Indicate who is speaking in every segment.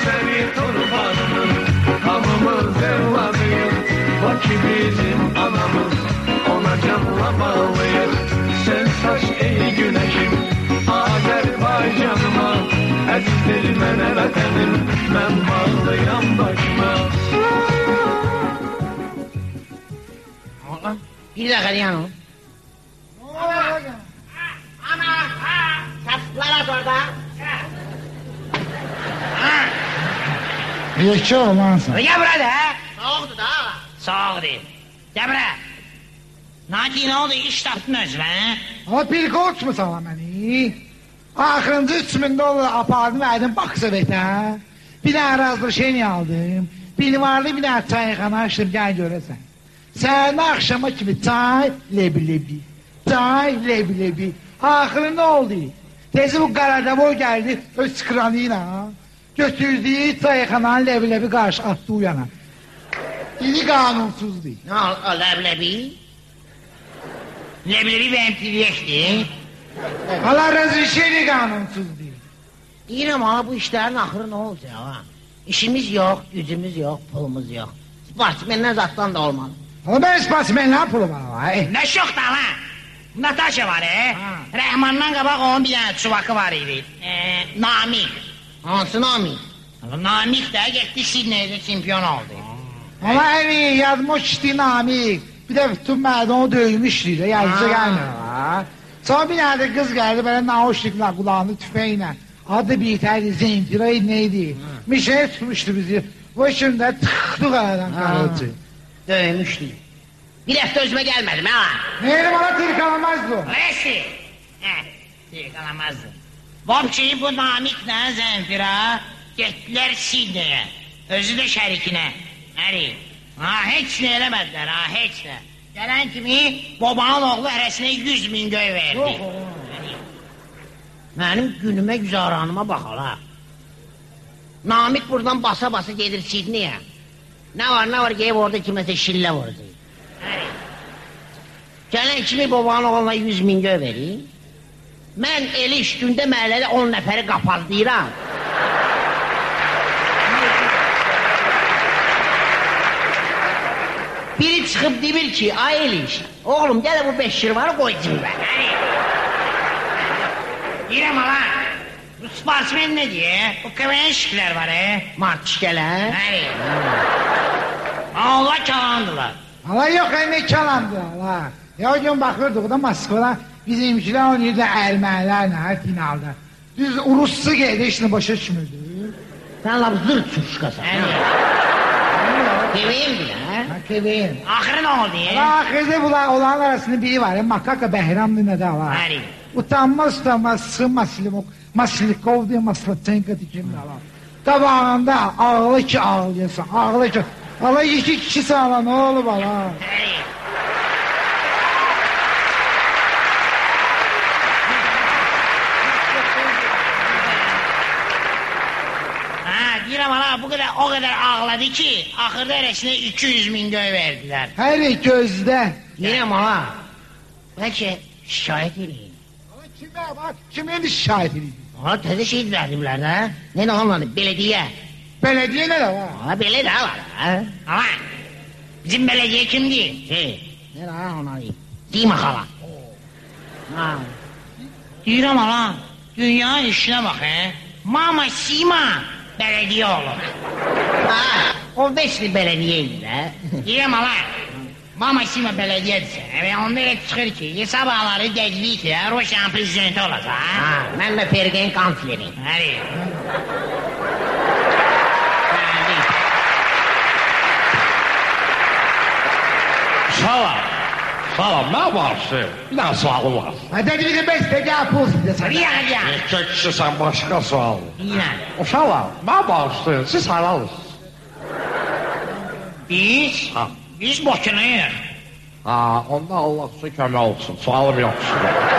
Speaker 1: seni kurbanımız, hamımız evladıyız. O ki bizim anamız, ona canla bağlıyız. Sen saç ey güneşim, Azerbaycanıma. Əzizdir mənə vətənim, mən bağlıyam başıma.
Speaker 2: Bir dakika yanım. Ana! Saplar at orada.
Speaker 3: Yekə olansan.
Speaker 2: Gel buraya da. Soğuktu da. Soğuk değil. Gel buraya. Naki ne oldu? İş tapdın özünə.
Speaker 3: Ama bir qoç mu sana məni? Axırıncı 3000 dolar apardım, verdim Baksovet'e. Bir dənə razı şey aldım. Bilvarlı bir dənə çayxana açdım, gel görəsən. Səhərdə axşama kimi çay, lebi-lebi. Çay, lebi-lebi. Axırı ne oldu? Tezi bu Qaradavoy gəldi, öz kranıyla. Götürdüğü çayxananın lebi-lebi qarşı attı uyana. İli qanunsuzdu.
Speaker 2: Ne oldu? O leblebi? Leblebi benim tiliyekti.
Speaker 3: Allah razı şeyli qanunsuzdu.
Speaker 2: Deyirəm ama bu işlerin axırı ne olacaq ha? İşimiz yok, gücümüz yok, pulumuz yok. Sportmenden zatdan da olmalı.
Speaker 3: Ama ben sportmenler pulu var.
Speaker 2: Ne şok da lan? Natasha var Rəhmandan qabaq onun bir dənə çuvakı var idi. Namik. Hansı Namik? Namik de getdi Sidney'de çempion oldu.
Speaker 3: Ama en iyi yadıma çişdi Namik. Bir de bütün mədonu döymüşdü de yazıca gelmiyor. Sonra bir tane kız geldi böyle nahoşlukla kulağını tüfeğiyle. Adı bitərdi, Zentirayı neydi? Mişeye tutmuştu bizi. Bu şimdi tıktık aradan kalıcı.
Speaker 2: Dövmüşdü. Bir hafta özüme gelmedim ha.
Speaker 3: Neydi bana tırkalamazdı o?
Speaker 2: Resi. Tırkalamazdı. Vapçıyı bu Namik'le Zenfira getdiler Sidney'e. Özü de şərikine. Həri. Ha heç ne eləmədilər ha heç ne. Gələn kimi babanın oğlu hərəsinə 100.000 göy verdi. Mənim günüme güzaranıma bax hala. Namik buradan basa basa gelir Sidney'e. Ne var gelip orada kimese şille vurdu. Gələn kimi babanın oğluna 100.000 göy verir. Mən eli üstündə məhəllədə 10 nəfəri qapazdıyıram. Biri çıxıb demir ki, ay Eliş, oğlum gələ bu 5 şirvarı qoy cibə. Deyirəm ala, bu sportsmen ne diye? Bu kəvəyən şiklər var mart şikələr. Allah kalandılar.
Speaker 3: Allah yok ne kalandı Allah. Ya o gün bakırdık da Moskva'da bizimkiler oynayırdı Ermenilerle finalda. Düz Rus'u geldi işini başa düşmürdü.
Speaker 2: Sen laf zırt suşkasın. Keveyim bile ha?
Speaker 3: Keveyim.
Speaker 2: Ahırı ne oldu ya?
Speaker 3: Ahirde olan arasında biri var ya Makaka Behram ne de var.
Speaker 2: Hani?
Speaker 3: Utanmaz Maslikov diye Maslatchenko dikimde var. Tabağında ağlı ki ağlıyorsun ağlı ki. Allah 2 kişi sağla ne olur bala.
Speaker 2: Deyirəm ana o kadar ağladı ki ahırda hərəsinə 200.000 göy verdiler.
Speaker 3: Her gözde.
Speaker 2: Deyirəm ana belki şikayet edeyim.
Speaker 3: Kime bak kimin şikayet edeyim?
Speaker 2: Ona təzə şey verdimler de. Ne onları belediye.
Speaker 3: Belediye ne de var?
Speaker 2: Ona belediye var ha. Ama bizim belediye kimdi? Ne la ona diyeyim. Dima hala. Deyirəm ana dünya işine bak Mama Sima belediye olur. O Vesli belediyeydi de. Deyirəm ala. Mama Sima belediyedir. Onda elə çıxır ki, hesab ağları dəclik ki, Roşan prezidenti olacaq. Mən də Fergen kansleri. Həri.
Speaker 4: Salam, nə varsın? Bir dənə sualım var.
Speaker 3: Dedi bir de bestekar pul size.
Speaker 2: Bir yana.
Speaker 4: Erkək kişisən başqa sual.
Speaker 2: Deyirəm.
Speaker 4: Uşaqlar, nə varsın? Siz halalısınız.
Speaker 2: Biz boşanıyıq.
Speaker 4: Onda Allah size kömək olsun. Sualım yoxsun.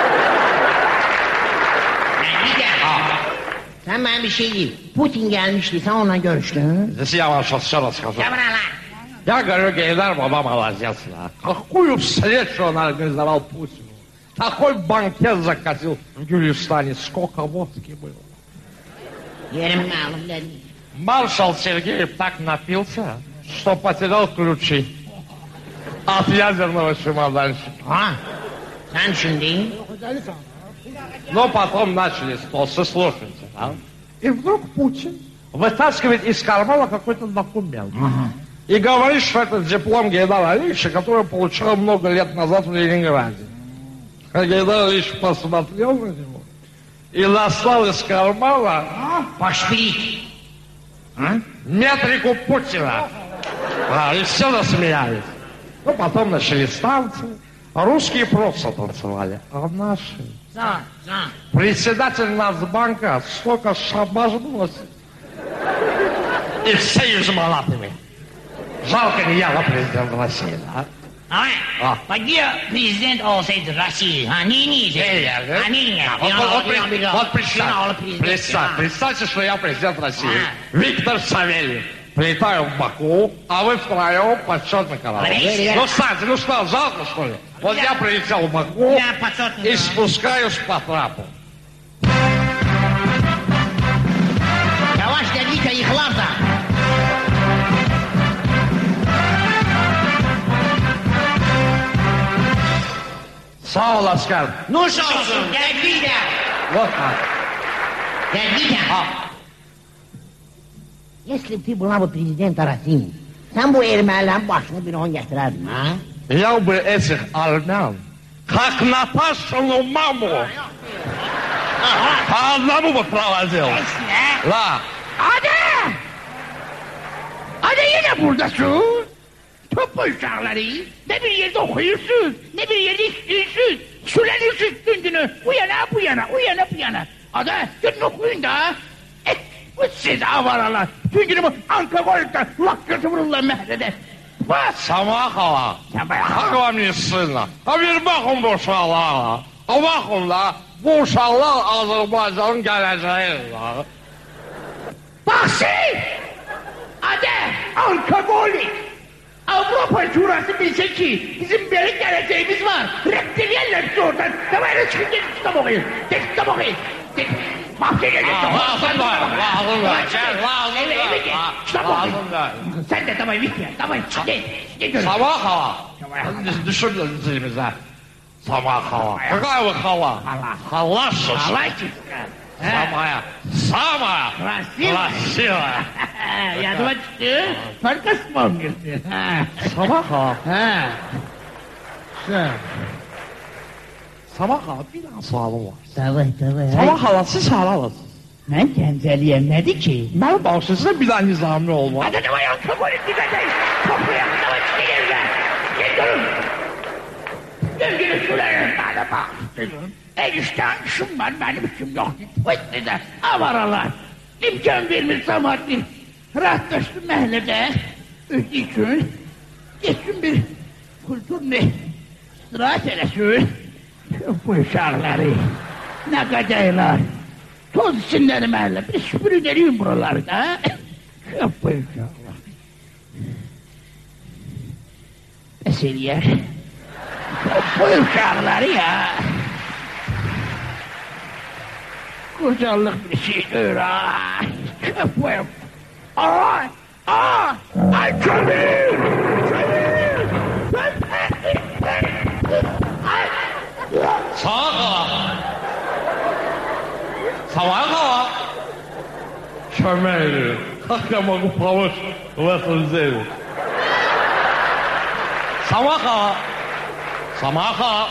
Speaker 2: Sen bana bir şey değil. Putin gelmişti, sen onunla görüştün.
Speaker 4: Здесь я вас сейчас расскажу.
Speaker 2: Gel bana lan.
Speaker 4: Я говорю, Гейдар, баба молодец. Какую встречу он организовал Путину. Такой банкет закатил в Гюльстане. Сколько водки было.
Speaker 2: Yerim malum dedi.
Speaker 4: Маршал Сергеев так напился, что потерял ключи от ядерного чемоданчика.
Speaker 2: Ha? Sen şimdi?
Speaker 4: Но потом начались тосы, слушайте, да? И вдруг Путин вытаскивает из кармана какой-то документ. И говорит, что это диплом Гайдара Алиевича, который получил много лет назад в Ленинграде. А Гайдар Алиевич посмотрел на него и достал из кармана
Speaker 2: Пошпилит.
Speaker 4: метрику Путина. И все засмеялись. Ну, потом начались танцы. Русские просто танцевали, а наши...
Speaker 2: За.
Speaker 4: Председатель Нацбанка столько шабаш бросил. И все измалатыми. Жалко не я, а президент России, да?
Speaker 2: Ama bak prezident olsaydı России, ha ne yiyecek? Ha ne yiyecek?
Speaker 4: Вот представьте, что я президент России. Виктор Савельев. Прилетаю в Баку, а вы втроем почетный караул. Ну, кстати, ну что, жалко, что ли? Вот я прилетел в Баку и спускаюсь по трапу.
Speaker 2: Yavaş dedikçe yıkılarsa.
Speaker 4: Sağ ol asker.
Speaker 2: Nuş olsun, tedbirle.
Speaker 4: Вот так.
Speaker 2: Tedbirle. Если ты была бы президентом России, sen bu erməlilərin başını bir on gətirərdin, ha?
Speaker 4: Я бы этих армян, как Наташину маму, по одному бы проводил. Да.
Speaker 5: Hadi yine buradasın. Top uşakları. Ne bir yerde okuyursun, ne bir yerde istiyorsun. Sülenirsin gündünü. Bu yana. Hadi gidin okuyun da. Bu siz avaralar. Gündünü bu Ankagolik'ta lakkırtı vururlar mehrede. Bas.
Speaker 4: Самахова, как вам не стыдно? А bir bakın bu uşaqlara. A bakın da bu uşaqlar Azərbaycanın gələcəyidir.
Speaker 5: Baksın. Hadi Ankagolik. Avrupa Şurası bilse ki bizim bir geleceğimiz var. Reptilyenler bizi oradan. Tamam çıkın gelin kitap okuyun. Kitap okuyun. Mahkemeye
Speaker 4: Lazım da.
Speaker 5: Kitap okuyun. Sen de tamam bitti. Tamam hadi. Gidiyoruz.
Speaker 4: Самахова, düşürdün dilimize. Самахова. Какая вы хала? Халашиш.
Speaker 5: Халачишка.
Speaker 4: Самая красивая.
Speaker 5: Yadıma çıktı. Farka smam girdi.
Speaker 4: Самахова.
Speaker 3: Sen.
Speaker 4: Самахова bir tane sualım var.
Speaker 5: Davay.
Speaker 4: Samahova siz halalısınız.
Speaker 5: Ben kendileriyem nedir ki?
Speaker 4: Ben bağışlasına bir tane nizami olmaz.
Speaker 5: Hadi davay alkoholik gideceğiz. Kapıya davay çıkın evden. Gel durun. Gölgünü sulayın. Bana bak. Enişten işim var benim işim yok. Bitti de avaralar. İmkan vermiş zamanlı. Rahatlaştım mahallede. Ötü için. Geçsin bir kültürlü istirahat elesin. Bu uşakları. Ne kadaylar. Toz içinleri mahalle. Bir süpürü deriyim buralarda. Bu uşaklar. Esir yer. Bu uşakları ya. Kocalık bir şey öğren. Köpüyorum. Ay çabuk!
Speaker 4: Самахова. Чамели. Как я могу помочь в этом деле? Самахова.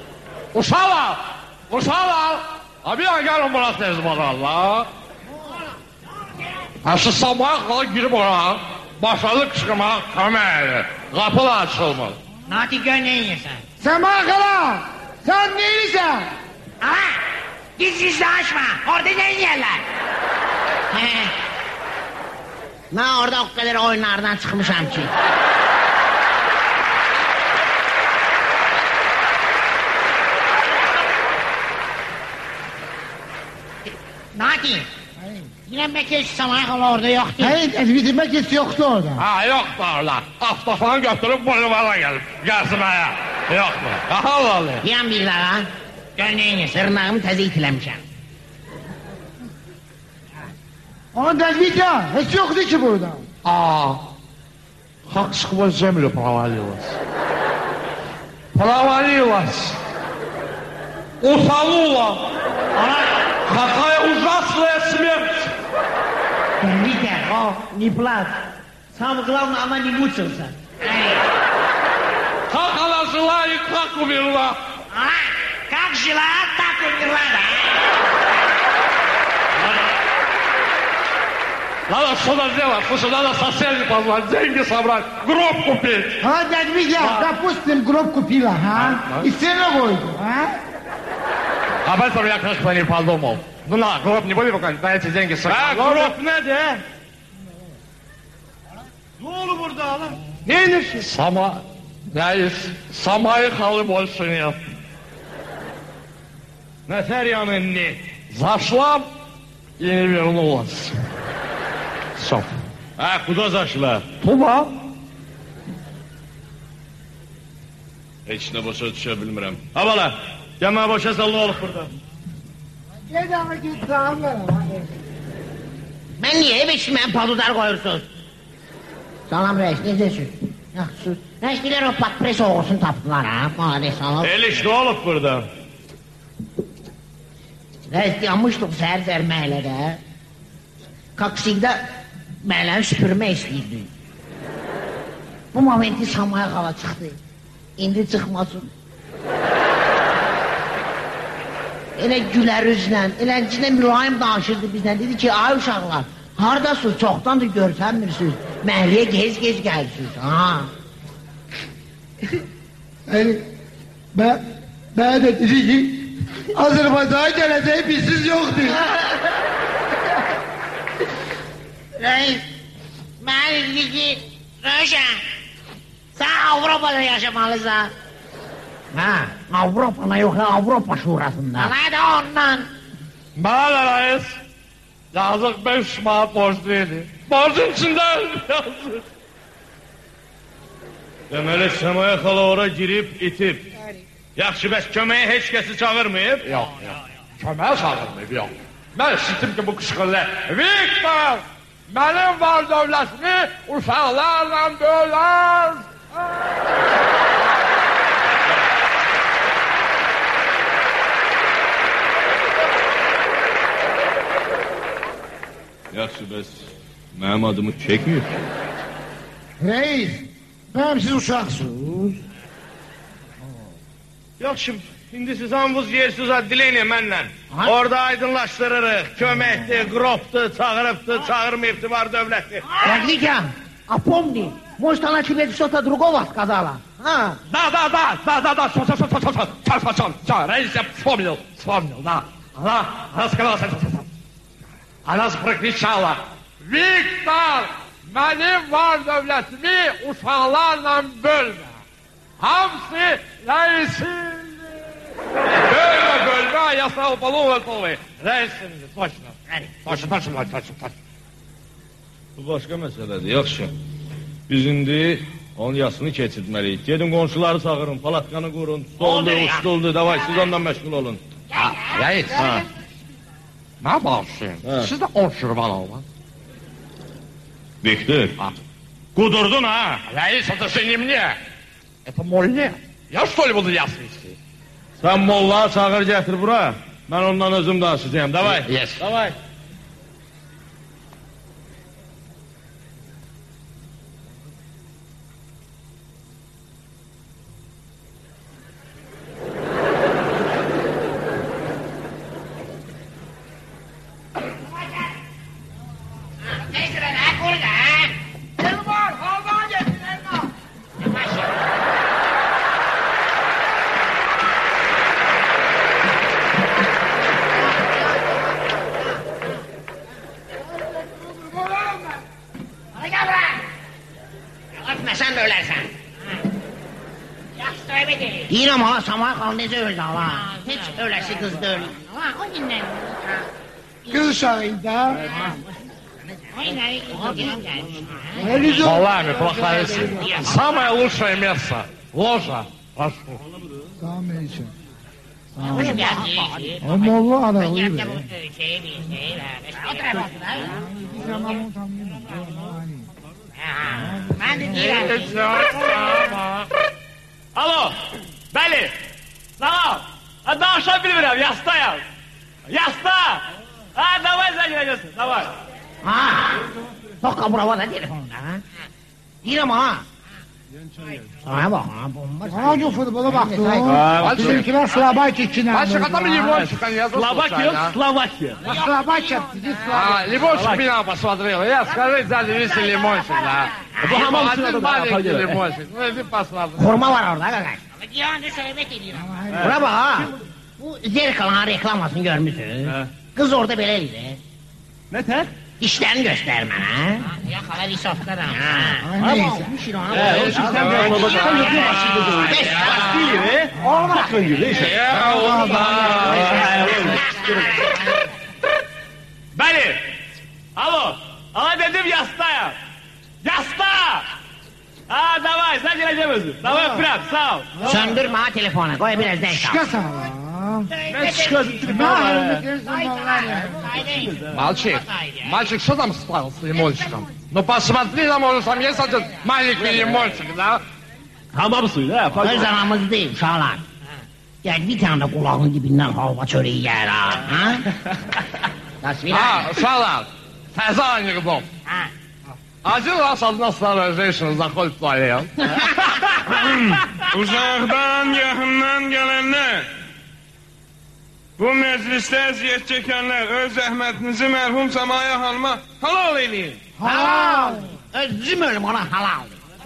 Speaker 4: Uşaqlar. Abi gəlin bura tez bakarlar. Şu Samahova girip ona. Başladı qışqırmaq Çameli. Kapılar açılmır.
Speaker 2: Nati gör ne yiyorsun?
Speaker 3: Samahova, sen neylisən?
Speaker 2: Ama gizli açma. Orada ne yiyorlar? Ben orada o kadar oyunlardan çıkmışam ki. Nati. Yine belki Samahova orada yoktu.
Speaker 3: Hayır, bitirmek hiç yoktu orada.
Speaker 4: Ha yok da orada. Aftafanı götürüp boynuma gelip. Gelsin aya. Yok mu? Allah Allah.
Speaker 2: Yan bir daha. Gör ne yiyorsun? Sırnağımı təzə itiləmişəm.
Speaker 3: Ona Vita, hiç yoktu ki burada.
Speaker 4: Как сквозь землю провалилась. Провалилась. Утонула. Какая ужасная смерть.
Speaker 2: Витя, не плачь. Самое главное, она не мучился.
Speaker 4: Как она жила и как умерла.
Speaker 2: Как жила, так умерла, да?
Speaker 4: Надо что-то сделать. Слушай, надо соседей позвать, деньги собрать, гроб купить.
Speaker 3: Дядь Витя, допустим, гроб купила, и цену koydu,
Speaker 4: Об этом я, конечно, не подумал. Ну на, гроб не будем указать, на эти деньги собрать.
Speaker 1: Gurop nedir? Ne olur burada lan?
Speaker 4: Ненешься? Сама. Самой халы больше нет.
Speaker 1: Neteryanın ne?
Speaker 4: Зашла и не вернулась. Все.
Speaker 1: Kuda zaşla.
Speaker 4: Tuba.
Speaker 1: Heç nə başa düşə bilmirəm. Ha bala, gəlmə başa sal, nə olub burada?
Speaker 3: Gel ama git dağılır ama.
Speaker 2: Ben niye beşime paludar koyursunuz? Salam reis, necəsiz? Yaxşısınız. Reislər o patpres oğusunu tapdılar ha, malades alıb.
Speaker 1: Eliş, nə olub burada?
Speaker 2: Reis, yanmışdıq səhər məhəllədə. Kaksikdə məhələni süpürmək istəyirdik. Bu momenti Samaya xala çıxdı. İndi çıxmasın. Elə gülər üzlə, eləcinə mülayim danışırdı bizlə. Dedi ki, ay uşaqlar, haradasınız, çoxdandır görsənmirsiniz. Məhəlləyə gez-gez gəlirsiniz.
Speaker 3: Ben de dedi ki, Azerbaycan'a geleceği bizsiz yoktu.
Speaker 2: Reis, mənə dedi ki, Röşən, sən Avropada yaşamalısın. Avropada yox, Avropa Şurasında. Hadi ondan.
Speaker 4: Bana da reis. Yazık 5 manat borçluydu. Borcun içinden yazık.
Speaker 1: Deməli, Səmaya xala ora girib, itib. Yaxşı, bəs köməyə heç kəsi çağırmayıb?
Speaker 4: Yok. Köməyə çağırmayıb, yok. Ben işittim ki bu kışkırlı. Viktor! Benim var dövlətimi uşaqlarla bölər.
Speaker 1: Yaxşı, bəs mənim adımı çəkmir.
Speaker 3: Reis, ben siz uşaksınız.
Speaker 1: Yaxşı, indi siz hamınız yersiz dileynin mənlə. Orada aydınlaşdırırıq. Köməkdir, qropdur, çağırıbdır, çağırmayıbdır, var dövləti.
Speaker 2: Витя, а помни, может она тебе что-то другого сказала?
Speaker 4: Да, все, Раиса, я вспомнил, да. Она сказала, она прокричала, Виктор, benim var dövlətimi uşaqlarla bölmə. Hamısı reisin. Bölmə, я стал полуголовый. Reisin, точно.
Speaker 1: Bu başqa məsələdir, yaxşı. Biz indi onun yasını keçirtməliyik. Gedin qonşuları çağırın, palatkanı qurun, stoldur, uçduldur, davay, siz ondan məşğul olun.
Speaker 4: Reis, ne bağışlayın? Sizde 10 şurban olmaz.
Speaker 1: Viktor, qudurdun ha?
Speaker 4: Reis, это же не мне. Это мой лет. Я что ли буду ясно вести?
Speaker 1: Sən mollağı çağır gətir bura. Mən ondan özüm danışacağım, davay.
Speaker 4: Yes.
Speaker 1: Davay.
Speaker 2: Öpməsən də ölərsən. Yaxşı söhbət edir. Deyirəm hala, Samaya xala necə öldü hala? Heç öləsi qız da öldü. O gündən.
Speaker 3: Kız uşağıydı.
Speaker 4: Малами, плохая Самое лучшее место. Ложа. Прошу.
Speaker 3: Tamam Melih'ciğim.
Speaker 2: Hoş geldin.
Speaker 3: O molla
Speaker 2: Ben
Speaker 3: aralı
Speaker 2: geldim
Speaker 3: be.
Speaker 2: bu şeyi bir şeyi ver. O tarafa otur, ha? Ben de değilim.
Speaker 4: Alo, bəli. Sağ ol. Danışa bilmirəm, yastayam. Yasta. Davay zəng edəcəksin, davay.
Speaker 2: Ha, tokka brava da telefonda, ha? Değilim ha. Sana bak ha, bomba.
Speaker 3: Hangi futbola baktı o? Bizimkiler Slovakya içine.
Speaker 4: Mальчик, а там Лимончик, я
Speaker 1: Словакия, Словакия.
Speaker 3: Словакya, bizi Slovakya.
Speaker 4: Лимончик меня посмотрел. Я скажи, дядя Витя Лимончик, да. Один маленький Лимончик. Ну, иди посмотри.
Speaker 2: Koruma var orada arkadaş. Yani söhbet ediyorum. Buna bak ha. Bu Zerkalan reklamasını görmüşsün. Kız orada beleydi.
Speaker 1: Ne ter?
Speaker 2: İşlerini göster bana. Yok hala lisofta da.
Speaker 3: Neyse.
Speaker 2: Olmaz.
Speaker 4: Ya Allah. Bəli. Alo. Ama dedim yastayam. Yasta. Ha, davay, zəng edəcəm özüm. Davay, öpürəm, sağ ol.
Speaker 2: Söndürme ha telefonu. Koy biraz denk
Speaker 3: Şika
Speaker 2: al.
Speaker 3: sağlam.
Speaker 1: Ne çıkıyorsun?
Speaker 4: Мальчик, что там спал с лимончиком? Ну, посмотри, там уже там есть один маленький лимончик, да?
Speaker 1: Hamam suyu ha.
Speaker 2: Her zamanımız değil uşağlar. Gel bir tane de kulağın dibinden halva çöreği yer ha. Ha? Tasvir
Speaker 4: ушалар, таза анекдот.
Speaker 2: Ha.
Speaker 4: Один раз одна старая женщина заходит в туалет.
Speaker 6: Uzaqdan, yaxından gələnlər, bu məclisdə əziyyət çəkənlər öz zəhmətinizi mərhum Səmaya xanıma halal eləyin.
Speaker 3: Halal.
Speaker 2: Özüm ölüm ona halal.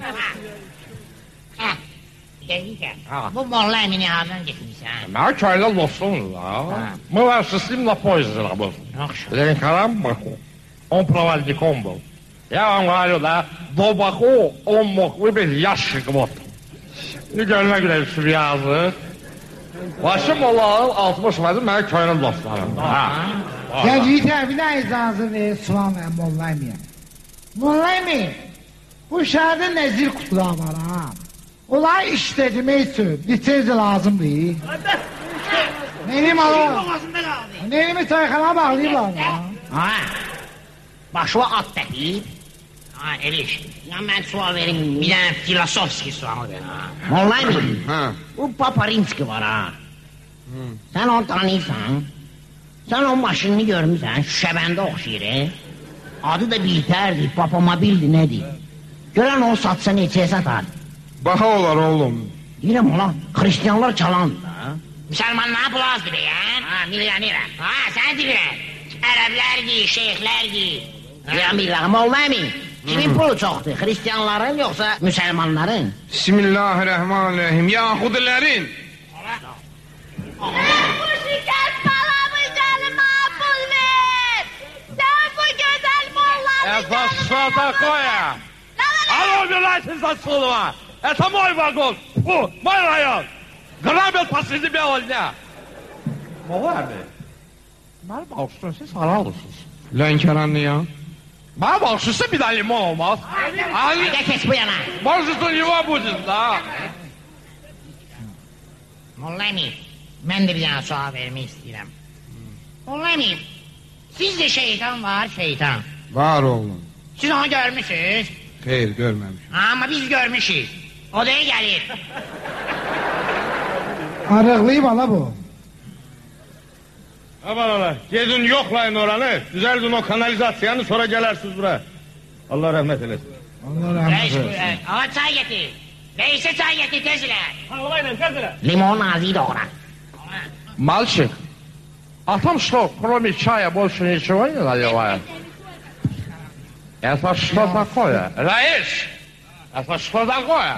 Speaker 2: Ha. Gelirken. Bu Molla Emine ağzından getirmişsin.
Speaker 4: Mən köylə dostumuz da. Мы вообще с ним на поезде работали. Ленинкарам Баку. Он проводником был. Я вам говорю, да, до Баку он мог выпить ящик водки. И gönlüne göre şu yazı. Başı Molla'nın 60 metri mənim köyünün dostlarım.
Speaker 3: Ya Yiğiter bir daha icazı ver Suvan ve Molla Emi'ye. Molla Emi, bu şehirde nezir kutular var ha. Olay işletmeyi söyle, lisenzi lazım değil. Benim alalım. Neyimi çayxana bağlayıblar ha.
Speaker 2: Ha. Başı at təkib. Ha, elə iş. Ya mən sual verim, bir dənə filosofski sual verim. Molla Emi, bu Papa Rimski var ha. Sen onu tanıyırsan, sen o maşınını görmüşsən, şüşəbəndə oxşayır. Adı da Bilter'dir, Papamobil'dir, nedir? Görən onu satsa neçəyə satar?
Speaker 6: Baha olar oğlum.
Speaker 2: Deyirəm ona, Hristiyanlar çalandır da. Müsəlmanlar bulaz biləyən. Ha, milyonerəm. Ha, sən deyirəm. Ərəblərdir, şeyxlərdir. Deyirəm bilirəm, Molla Emi. Kimin pulu çoxdur, Hristiyanların yoxsa müsəlmanların?
Speaker 6: Bismillahirrahmanirrahim. Yahudilərin.
Speaker 7: Sen bu şirket paramı canıma pul ver. Sen bu güzel mollamı
Speaker 4: Это что такое? А ну убирайтесь отсюда! Это мой вагон! Фу, мой район! Грабят посреди белого дня! Молами, bana bağışlayın, siz haralısınız.
Speaker 6: Lənkəranlı ya.
Speaker 4: Bana bağışlayın, bir daha limon olmaz. Hani,
Speaker 2: Gel kes bu yana.
Speaker 4: может, у него будет, да?
Speaker 2: Molla Emi, mən də bir dənə sual vermək istəyirəm. Molla Emi, sizdə şeytan var, şeytan.
Speaker 6: Var oğlum.
Speaker 2: Siz onu görmüşsünüz.
Speaker 6: Xeyr, görməmişim.
Speaker 2: Amma biz görmüşük. Odaya gəlir.
Speaker 3: Arıqlayıb ala bu.
Speaker 1: Aman Allah, gedin yoxlayın oranı, düzəldin o kanalizasiyanı, sonra gələrsiniz bura. Allah rəhmət eləsin.
Speaker 3: Allah
Speaker 2: Reis
Speaker 3: rahmet
Speaker 2: buyur.
Speaker 3: eylesin.
Speaker 2: Ağa çay getir. Reis'e çay getir tez ile.
Speaker 1: Halvayla, tez elə.
Speaker 2: Limon ağzıyla doğra.
Speaker 4: Мальчик, а там что, кроме чая больше ничего не наливают? Это что такое? Раиш, это что такое?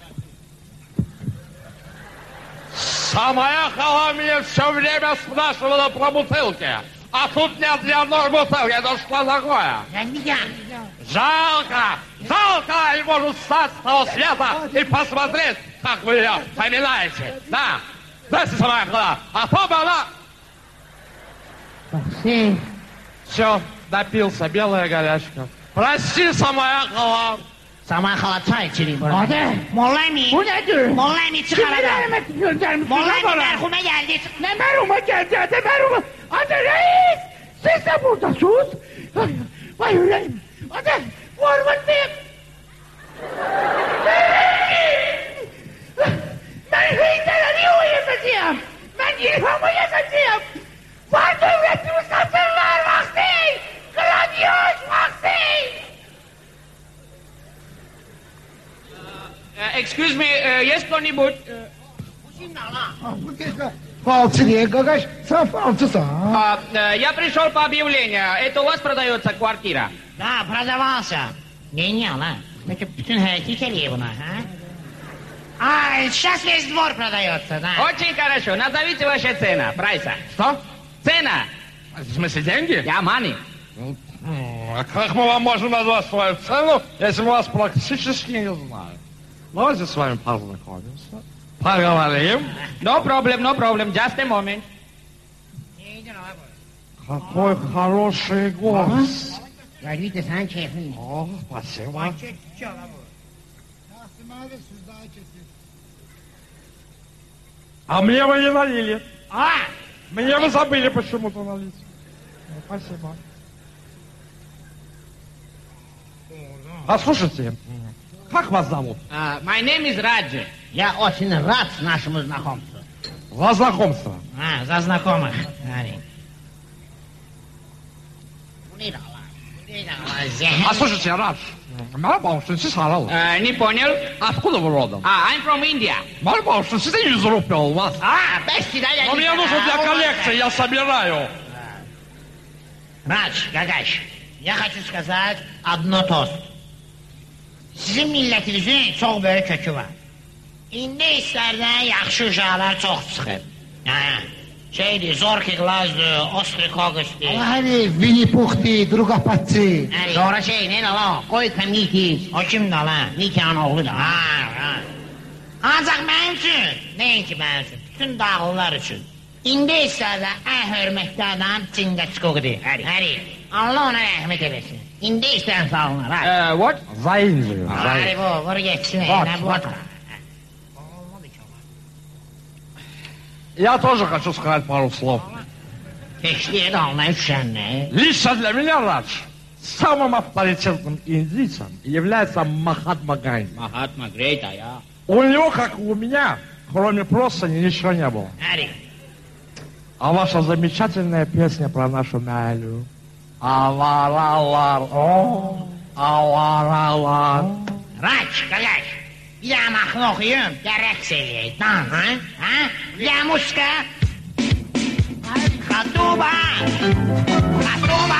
Speaker 4: Самая хала меня все время спрашивала про бутылки. А тут нет ни одной бутылки. Это что такое?
Speaker 2: Sen bir gel.
Speaker 4: Жалко! Жалко его встать с того света и посмотреть, как вы ее поминаете. Да, дайте самая хала. А то бы она... Все, напился, белая горячка. Прости, самая хала.
Speaker 2: Zaman xala çay içirik burada.
Speaker 3: Hadi.
Speaker 2: Molla Emi.
Speaker 3: Bu nedir?
Speaker 2: Molla Emi çıkar
Speaker 3: Kimi
Speaker 2: adam.
Speaker 3: rahmet göndermişsin?
Speaker 2: Molla Emi
Speaker 3: bana?
Speaker 2: merhume geldi.
Speaker 3: Ne merhuma geldi hadi merhuma. Hadi reis. Siz de buradasınız. Vay yüreğim. Hadi vurmayın. Ben Heyder'i uyumayacağım. Ben İlham'ı yazacağım. Var devletimiz satırlar vakti. Grandios vakti.
Speaker 8: Excuse me, yes, кто-нибудь?
Speaker 3: Bu kez falçı diye gagaş. Sen falçısın.
Speaker 8: Я пришел по объявлению. Это у вас продается квартира?
Speaker 2: Da продавался. Ne lan? Bütün heyeti geliyor buna ha? Сейчас весь двор продается, да.
Speaker 8: Очень хорошо. Назовите ваши цены. Прайса.
Speaker 4: Что?
Speaker 8: Цена.
Speaker 4: В смысле деньги?
Speaker 8: Я money.
Speaker 4: А как мы вам можем назвать свою цену, если мы вас практически не знаем? Давайте с вами познакомимся. Поговорим.
Speaker 8: No problem. Just a moment.
Speaker 4: Какой хороший голос.
Speaker 2: Geldi sen keyfin.
Speaker 4: О, спасибо. А мне вы не налили. Мне вы забыли почему-то налить. Спасибо. А слушайте, как вас зовут?
Speaker 8: My name is Raj.
Speaker 2: Я очень рад нашему знакомству.
Speaker 4: За знакомство.
Speaker 2: За знакомых.
Speaker 4: А слушайте, Радж,
Speaker 8: Не понял.
Speaker 4: откуда вы родом?
Speaker 8: I'm from India.
Speaker 4: Марбауш, что из рупия у вас? Но мне нужно для коллекции, я собираю.
Speaker 2: Радж, Гагаш, я хочу сказать одно тост. Sizin milletinizin çok büyük kökü var. İndi işlərdən yaxşı uşaqlar çox çıxır. Şeydir, Zorki Glazdır, Ostrikoqusdur.
Speaker 3: Hadi Winnie Puh'di, Drugapatçı.
Speaker 2: Sonra şey, ne lan? Qoy Kamitis. O kimdir lan? Nikanın oğludur. Ancaq mənim üçün, nəinki mənim üçün, bütün dağlılar üçün. İndi işlərdə ən hörmətli adam Çingəçkoqdur. Allah ona rəhmət eləsin. İndi işlərdən sağlınar.
Speaker 8: What?
Speaker 4: За Индию.
Speaker 2: Hadi bu, vur geçsin. Ne bu?
Speaker 4: Я тоже хочу сказать пару слов.
Speaker 2: Keşliğe de almayı düşen ne?
Speaker 4: Лично для меня, Радж, самым авторитетным индийцем является Махатма Ганди.
Speaker 8: Mahatma Great ya.
Speaker 4: У него, как и у меня, кроме просто ничего не было.
Speaker 2: Hadi.
Speaker 4: А ваша замечательная песня про нашу Найлю. Аваралар, о, аваралар.
Speaker 2: Raç, Gagaş. Bir daha mahnı okuyayım, ya reks eləyək, dans, ha? Ya muska. Xatuba. Xatuba.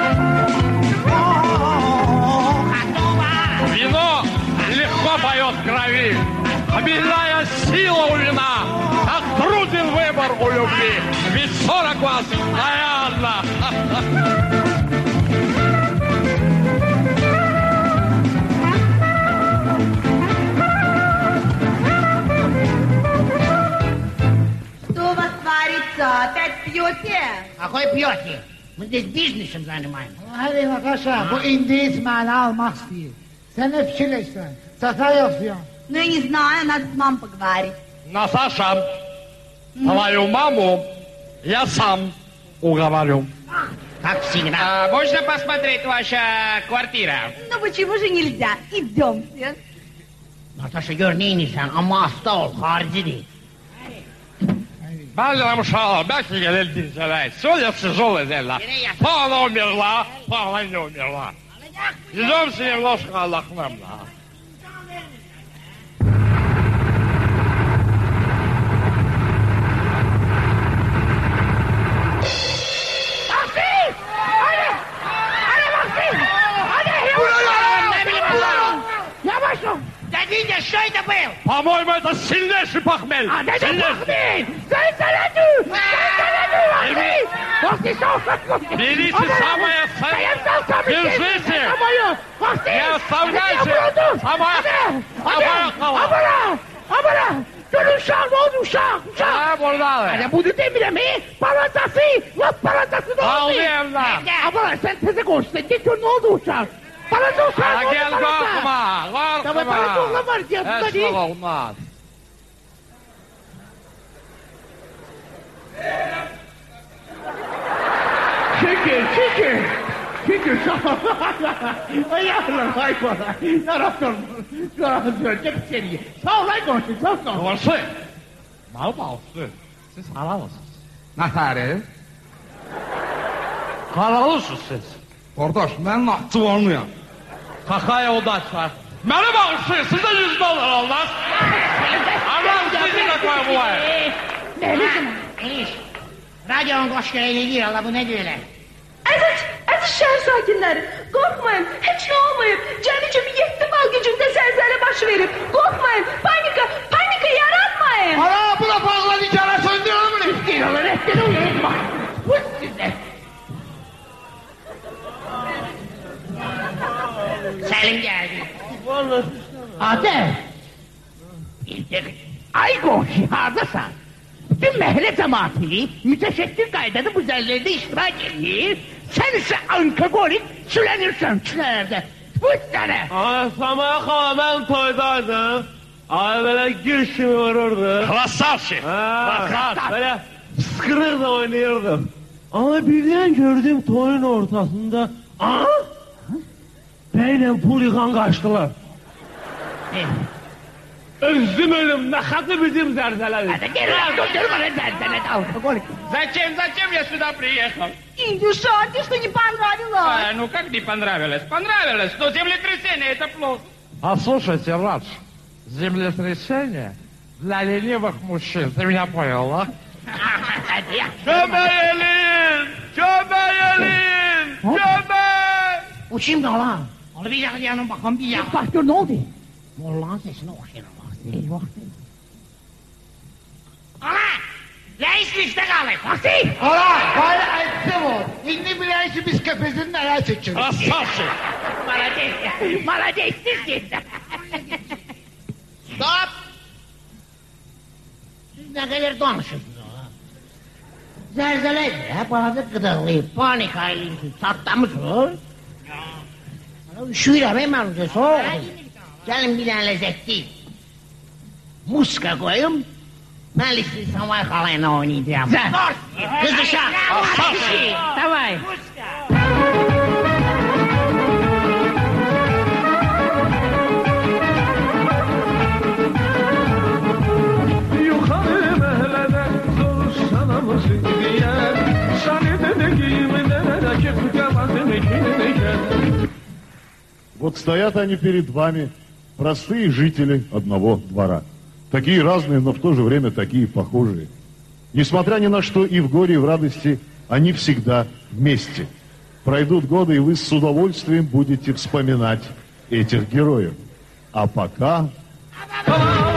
Speaker 2: Xatuba.
Speaker 4: Вино легко поет в крови. Хмельная сила у вина. Как труден выбор у любви. Ведь 40 вас, наверно.
Speaker 7: Что у вас творится? Опять пьете?
Speaker 2: Какой пьете? Мы здесь бизнесом занимаемся.
Speaker 3: Hadi Natasha, bu İngiliz məni almaq istəyir. Sən nə fikirləşsən? Sata yoxsun.
Speaker 7: Ну, я не знаю, надо с мамой поговорить.
Speaker 4: Наташа, твою маму я сам уговорю.
Speaker 2: Как всегда.
Speaker 8: Можно посмотреть ваша квартира?
Speaker 7: Ну, почему же нельзя? Идемте.
Speaker 2: Natasha gör neyinirsən, amma hasta ol, xarici deyil.
Speaker 4: Бальдерам ушала, бяки говорили, диджерай. Сегодня тяжелое дело. Павла умерла, Павла не умерла. Идемте немножко отдохнем, да.
Speaker 2: Yavaş ol. Dediğince что это был?
Speaker 4: По-моему, это сильнейший похмель. Сильнейший. Берите самое ценное. Держите. Не оставляйте. Самое коло.
Speaker 3: Dur uşaq, ne oldu uşaq?
Speaker 4: Ha, buradadır.
Speaker 3: Ya bunu demirəm, palatası, laf palatası ne oldu?
Speaker 4: Aldı evler.
Speaker 3: Ama sen teze konuştun, git gör ne oldu uşaq?
Speaker 5: Balaca uşaq.
Speaker 4: Ha, gel korkma,
Speaker 5: Davay balaca oğlan var. Gel burada
Speaker 4: Heç
Speaker 5: değil.
Speaker 4: olmaz.
Speaker 5: Şükür sağ ol. Ay yavrum ay bana. Yarabbim. Görecek seni. Sağ ol ay komşu çok sağ ol.
Speaker 4: Doğrusu. Mal balsı. Siz halal mısınız?
Speaker 9: Nətəri?
Speaker 4: Halalısınız siz.
Speaker 9: Qardaş, mən naxçı olmayan.
Speaker 4: Kakaya odaç var. Beni bağışlayın, size $100 olmaz. Allah'ım sizi de koy bu ay.
Speaker 2: Enişte. Radyonun koş gereğini diyor Allah bu ne diyorlar?
Speaker 7: Aziz şehir sakinleri, korkmayın, hiç ne olmayıp, cəmi 7 bal gücünde zelzele başı verip, korkmayın, panika yaratmayın.
Speaker 3: Ana bu da bağladı cara söndürüyor mu?
Speaker 5: Ettiler ettiler. Bak. Bu size.
Speaker 2: Selim geldi.
Speaker 5: Ade. Ay komşu hardasan? Bütün mahalle cemaati müteşekkir kaydada bu zerlerde iştirak ediyor. Sen ise alkogolik sülenirsen çilerde. Bu sene.
Speaker 6: Ay Samaya xala mən toydaydım. Ay belə gül kimi vururdu.
Speaker 4: Krasavşik.
Speaker 6: Ha, belə sıskırırdı oynayırdım. Ama birden gördüm toyun ortasında. Aa! Beyle pul yıkan kaçtılar. Özüm ölüm, ne katı bizim zerzeleri.
Speaker 5: Hadi gel lan götür bana zerzelet alkogolik.
Speaker 8: Зачем я сюда приехал?
Speaker 7: Индюша, ты что, не понравилось?
Speaker 8: Ну как не понравилось? Понравилось, но землетрясение это плохо.
Speaker 4: Послушайте, Радж, землетрясение для ленивых мужчин. Ты меня понял, а?
Speaker 5: Hadi ya.
Speaker 6: Kömeğelin! Kömeğelin! Kömeğ!
Speaker 2: Bu kimdi lan? Onu bir yakalayalım bakalım bir yak.
Speaker 5: Bak gör ne oldu?
Speaker 2: Mollağın sesini okşayalım bak. Eyvah. Ana! Reis liste kalır.
Speaker 5: Taksi!
Speaker 3: Ana hayır etsin o. İndi bilen ki biz kefesini neler çekiyoruz.
Speaker 4: Красавчик!
Speaker 5: Молодец! Молодец!
Speaker 2: Stop! Siz ne kadar danışırsınız ha? Zelzele hep ağzı gıdıklayıp panik halini çatlamışsın. Üşüyürəm mən onu soğuk. Gelin bir tane lezzetli. Muska koyum. Ben listeli Samay halayla oynayacağım. Kızışa. Davay.
Speaker 6: Yukarı mehleden soruşana mısın diye. Sani de giyimine rakip kamadını giyinike.
Speaker 10: Вот стоят они перед вами, простые жители одного двора. Такие разные, но в то же время такие похожие. Несмотря ни на что, и в горе, и в радости, они всегда вместе. Пройдут годы, и вы с удовольствием будете вспоминать этих героев. А пока...